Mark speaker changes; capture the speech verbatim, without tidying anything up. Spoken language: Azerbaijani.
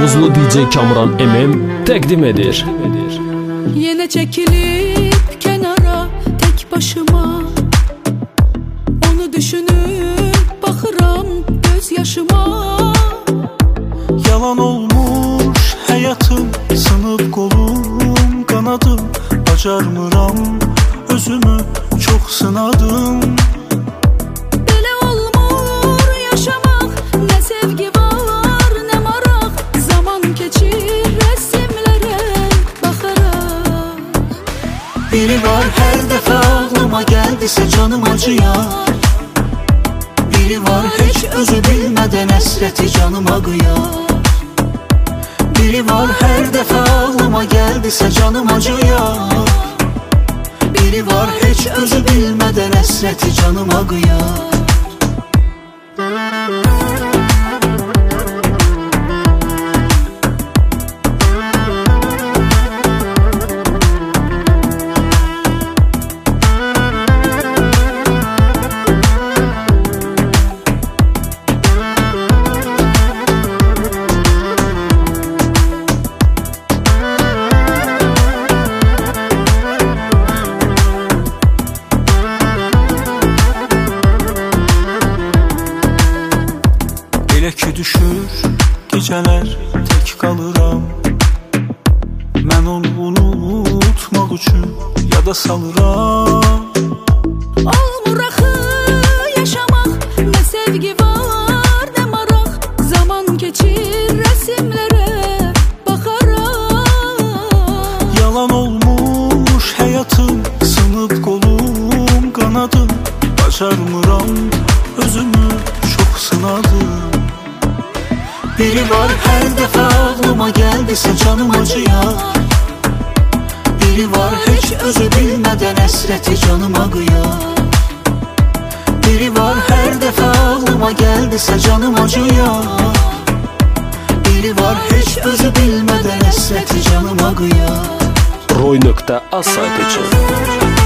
Speaker 1: Tovuzlu D J Kamran M M təqdim edir.
Speaker 2: Yenə çəkilib kənara tək başıma, onu düşünüb baxıram göz yaşıma.
Speaker 3: Yalan olmuş həyatım, sınıb qolum, qanadım, bacarmıram özümü, çox sınadım.
Speaker 2: Belə olmur yaşamaq, nə sevgi var, nə maraq. Zaman keçir rəsmlərə baxaraq.
Speaker 3: Biri var hər dəfə ağlıma gəldisə canım acıyar. Biri var heç özü bilmədən əsrəti canıma qıyar. Biri var hər dəfə ağlıma gəldisə canım acıyar. Biri var heç özü bilmədən əsrəti canıma qıyar. Elə ki düşür gecələr tək qalıram, mən onu unutmaq üçün yada salıram.
Speaker 2: Olmur axı yaşamaq, nə sevgi var, nə maraq. Zaman keçir rəsmlərə baxaraq.
Speaker 3: Yalan olmuş həyatım, sınıb qolum, qanadım, bacarmıram özümü, çox sınadım. Biri var hər dəfə ağlıma gəldisə canım acıyar. Biri var heç özü bilmədən əsrəti canıma qıyar. Biri var hər dəfə ağlıma gəldisə canım acıyar. Biri var heç özü bilmədən əsrəti canıma qıyar.
Speaker 1: roy nöqtə az sayt üçün